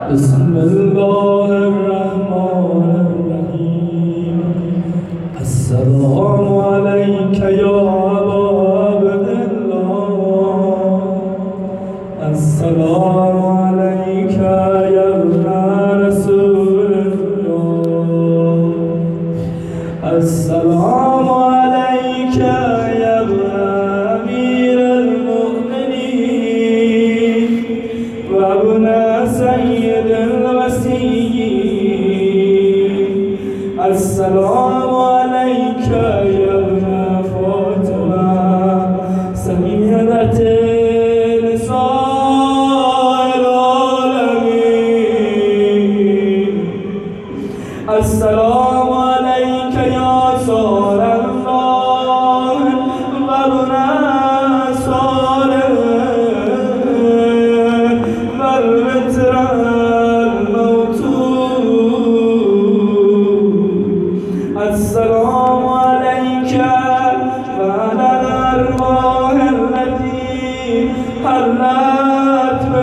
بسم الله الرحمن الرحیم. السلام علیک یا ابا عبدالله. السلام علیک یا ابن رسول الله. السلام علیک یا ابن امیر المؤمنین و ابن سید الوصیین. السلام علیک یا ابن فاطمه سیدة نساء العالمین. السلام علیک یا صار الله و ابن صالح و الوتر السلام عليك وعلى الأرواح التي حلت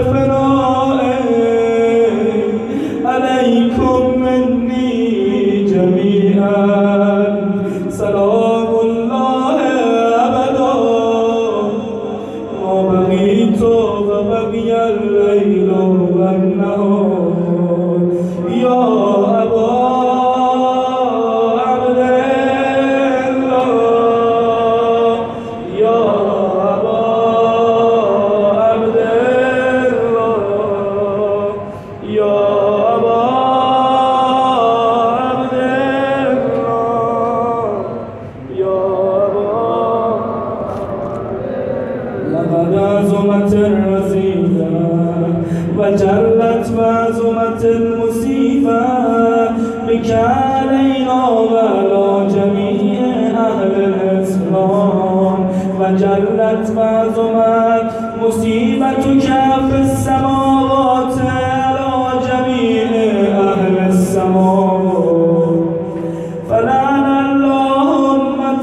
بفنائك. عليكم مني جميعا سلام الله أبدا ما بقيت وبقي الليل والنهار. يا أبا لقد عظمت الرزيدة وجلت وعظمت المصيبة بك علينا وعلى جميع أهل الإسلام. وجلت وعظمت مصيبتك في السماوات على جميع أهل السماوات. فلعن الله أمة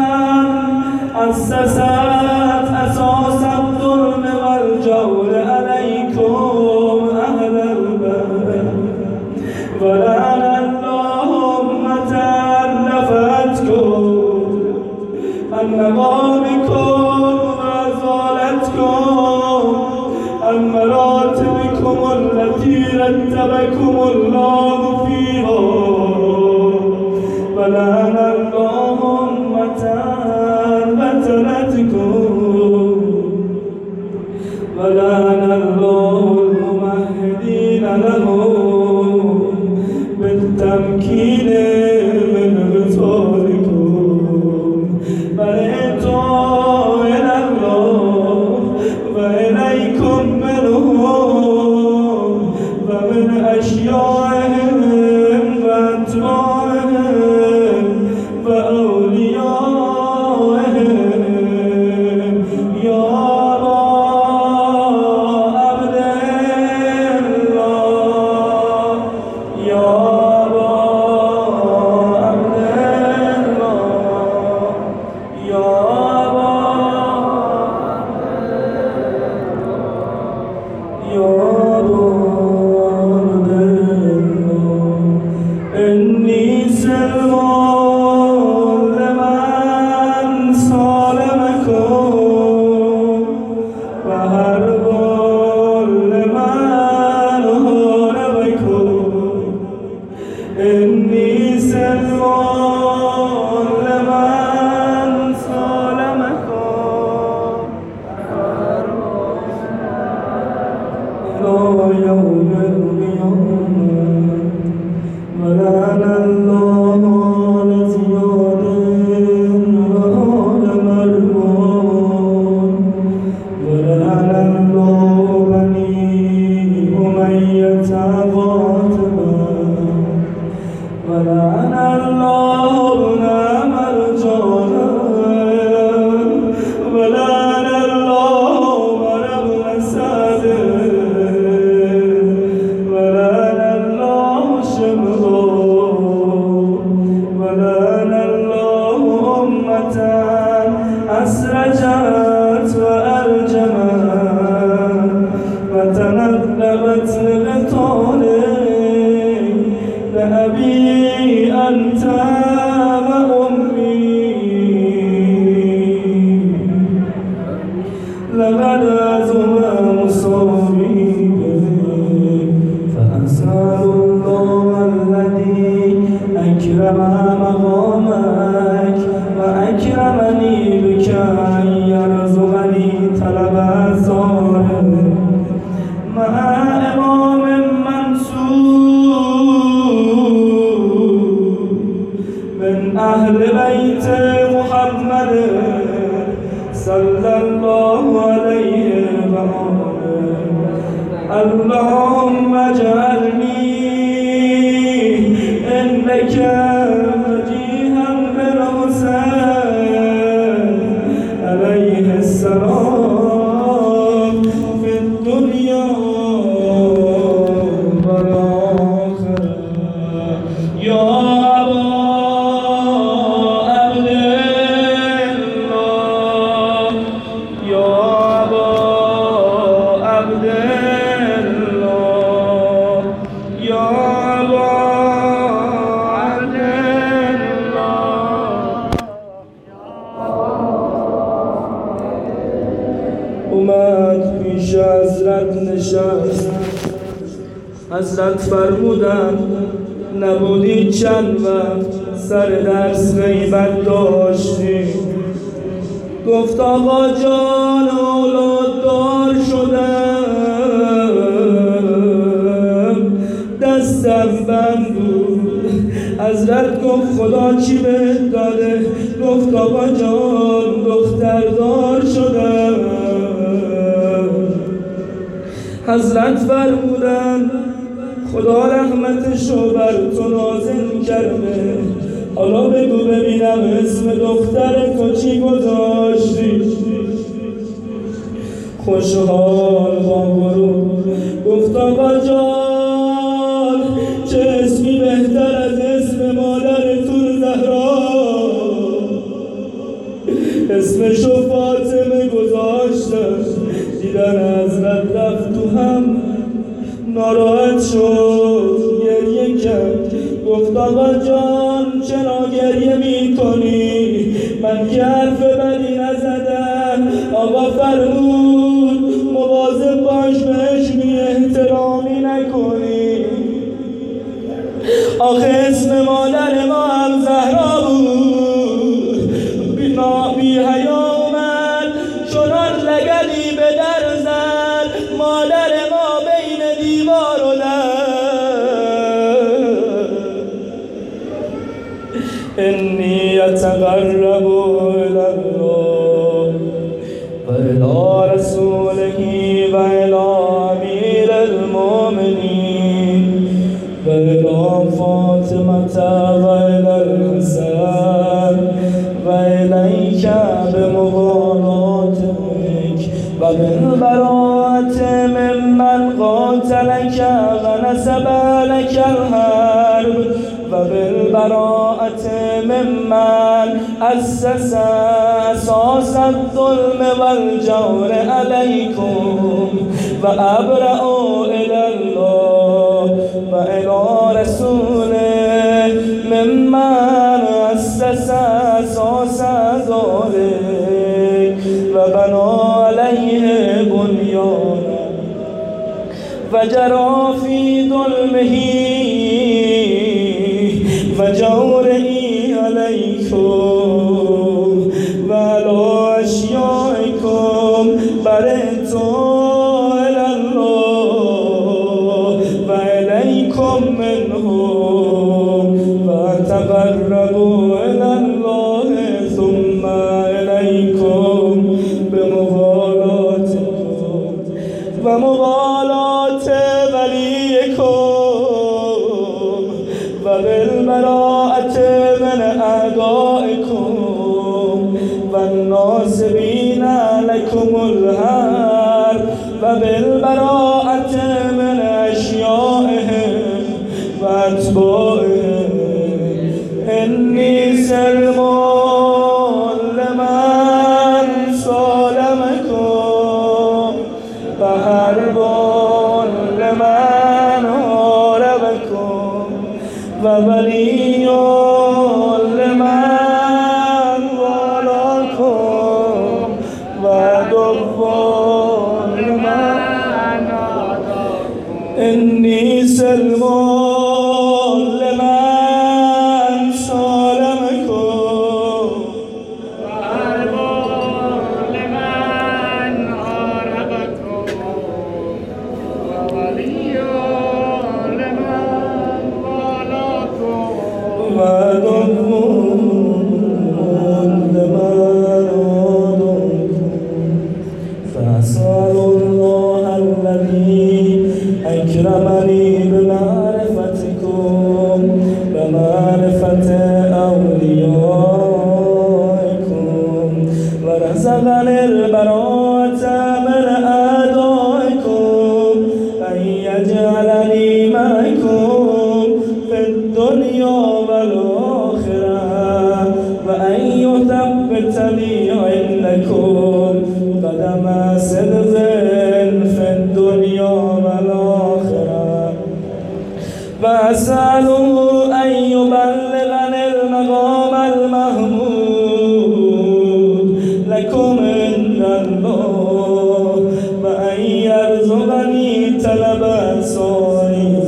أسست أساس الظلم والجور عليكم أهل البر. ولعن الله أمة نفعتكم عن مقامكم وأزالتكم عن مراتبكم التي رتبكم الله فيها. ولعن الله أمة بتلتكم. ولعن الله الممهدين لهم بالتمكين من غطاركم. برئتم إلى الله وإليكم منهم ومن أشيائهم وأتباعهم وأوليائهم. يا إني سلمان لمن سالمكم وحرب لمن هاربكم. إني سلمان لمن سالمكم إلى يوم القيامة. ولعن الله آل زياد وآل مروان. ولعن الله بني أمية قاتبا. ولعن الله ابن مرجانا. ولعن الله عمر بن سعد. ولعن الله شمرا. ولعن الله أمة أسرجت وألجمت وتنبت لغطاء حضرت فرمودن نبودی چند وقت سر درس غیبت داشتی. گفت آقا جان اولاد دار شدم، دستم بند بود. حضرت گفت خدا چی بهت داده؟ گفت آقا جان دختر دار شدم. حضرت فرمودن خدا رحمتشو بر تو نازل کرده، حالا بگو ببینم اسم دختر تو چی گذاشتی؟ خوشحال با غرور گفت آقا جان چه اسمی بهتر از اسم مادرتون زهرا، اسمشو فاطمه گذاشتم. دیدن حضرت رفت تو هم ناراحت شد، گریه کرد. گفت آقا جان چرا گریه می کنی؟ من که حرف بدی نزدم. آقا فرمود مواظب باش بهش بی احترامی نکنی. آخه اسم مادر ما هم زهرا بود. بی حیا اومد چنان لگدی به در زد، مادر ما بین دیوار و انی اتقرب الی الله و الی رسوله و الی امیر المؤمنین و الی فاطمة و الی الحسن و الیک بمغالاتک و بالبراءة ممن قاتلک و نصب لک الحرب و بالبراءة ممن أسس أساس الظلم والجور عليكم و أبرأ إلى الله و إلى رسوله ممن أسس أساس ذلك و بنى عليه بنيانا و جرى في ظلمه و جوره علیکم و علی اشیائکم برئتم الی الله و الیکم منهم و تقربوا الی الله ثم الیکم بمغالاتکم و مغالات ولیکم و بالبراءة من أعدائكم والناصبين لكم الحرب و بالبراءة من أشيائهم و أتباعهم إني سلم لمن سالمكم و حرب لمن حاربكم و ولی لمن والاکم و عدو لمن عاداکم انی سلم لمن سالمکم و حرب لمن حاربکم و ولی و دمون لمن عاداكم فأسأل الله الذي أكرمني بمعرفتكم ومعرفة أوليائكم ورزقني البراءة من أعدائكم أن يجعلني معكم في الدنيا والآخرة وأن يثبت لي عندكم قدم صدق في الدنيا والآخرة وأسأله أن يبلغني المقام المحمود لكم عند الله وأن يرزقني طلب صالح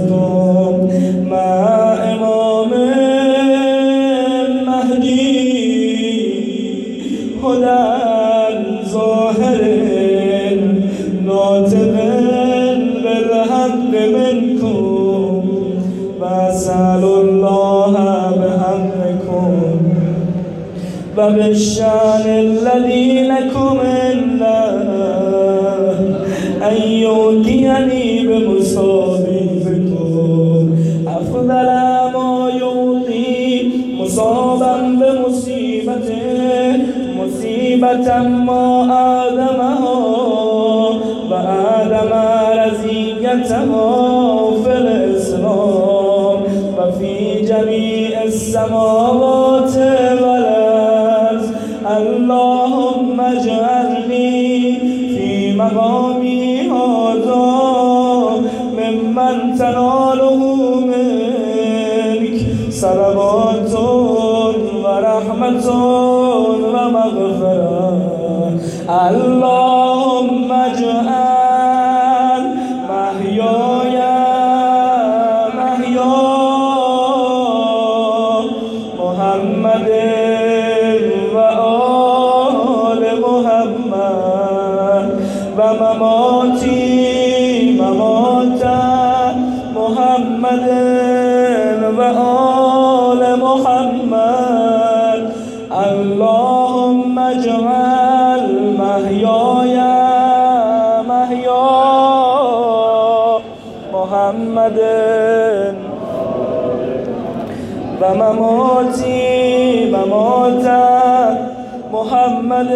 بالشأن الذي لكم إلا أن يؤتيني بمصابيحكم أفضل ما يؤتي مصابا بمصيبته مصيبة ما آدمها وآدم رزيته في الإسلام وفي جميع السماوات والأرض. اللهم اجعلني في مقامي هذا ممن تناله منك صلوات ورحمة ومغفرة. اللهم اجعل محياي محيا محمد وآل محمد ومماتي ممات محمد وآل محمد. اللهم اجعل محياي محيا محمد ومماتي ممات محمد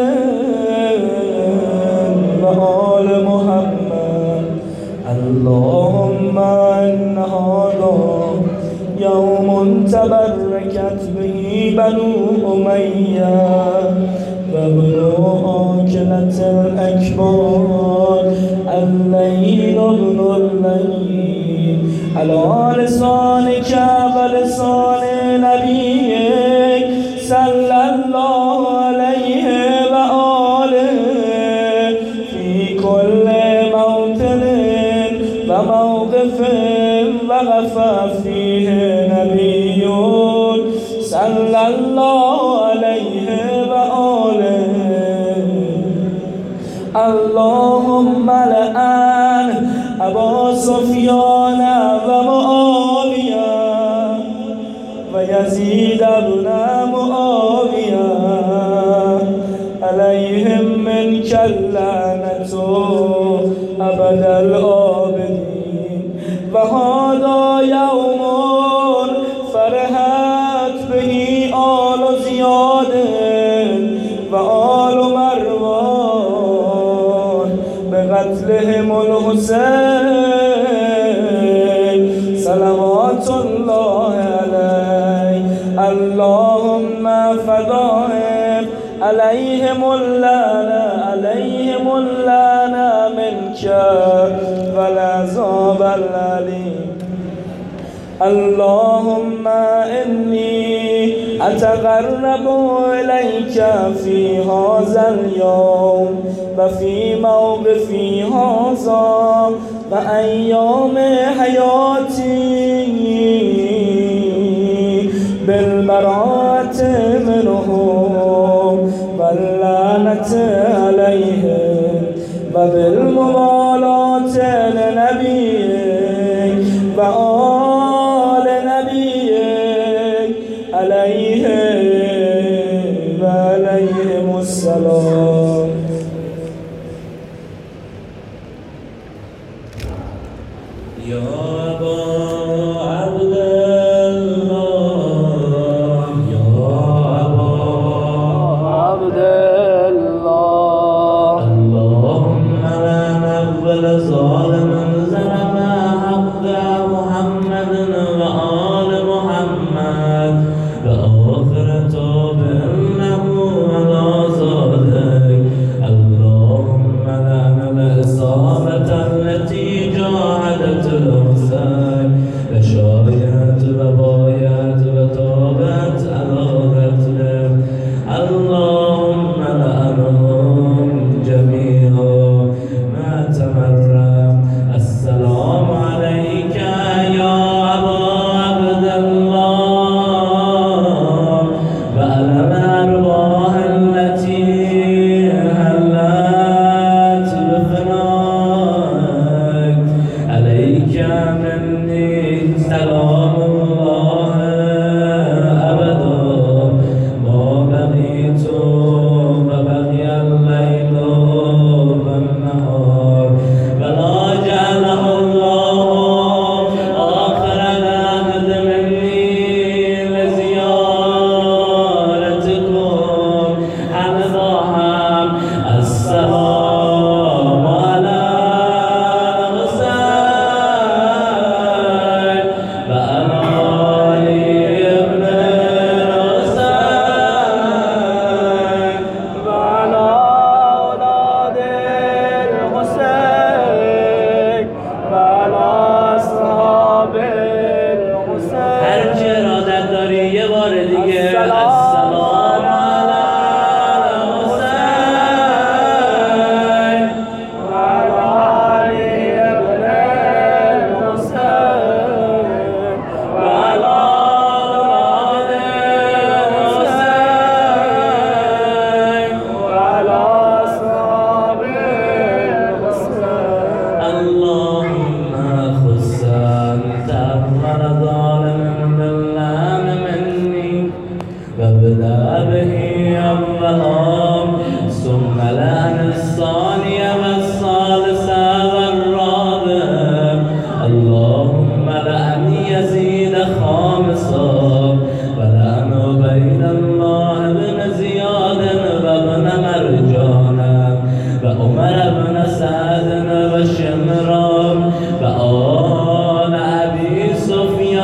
وآل محمد. اللهم إن هذا يوم تبركت به بنو أمية وابن آكلة الأكبار الليل ابن الليل على لسانك ولسان نبيك صلى الله عليه وآله في كل موطن وموقف وغفى فيه نبي صلى الله عليه وآله. اللهم لعن أبا سفيان ومعاوية ويزيد بن معاوية عليهم منك اللعنة أبد الآبدين. وهذا يوم فرحت به آل زياد وآل مروان بقتلهم الحسين صلوات الله عليه. اللهم فضائم عليهم اللعنة منك والعذاب الأليم. اللهم إني أتقرب إليك في هذا اليوم وفي موقفي هذا وأيام حياتي بالبراءة منهم واللعنة عليهم وبالموالاة لنبيك وآل نبيك عليهم السلام. يا أبا عبد الله يا أبا عبد الله اللهم لا نقبل ظالما ظلم حق محمد لأن يزيد خامسا ولأن بين الله بن زياد وابن مرجان وعمر بن سعد وشمران وآل أبي سفيان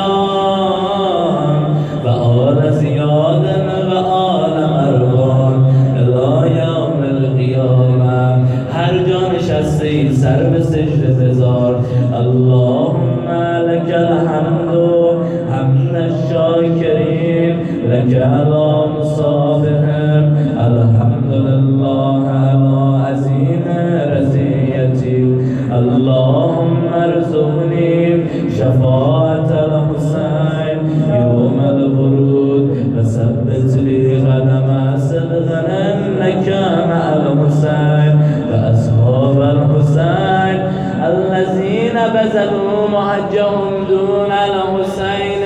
وآل زياد وآل مروان إلى يوم القيامة. هر جا نشستی سر به سجده بذار. اللهم لك الحمد حمد الشاکرین لك على مصابهم الحمد لله على عظیم رضیتی. اللهم ارزقني شفاعة الحسين يوم الورود وثبت لي قدم صدقا انك مع الحسين واصحاب الحسين الذين بذلوا محجهم دون الحسين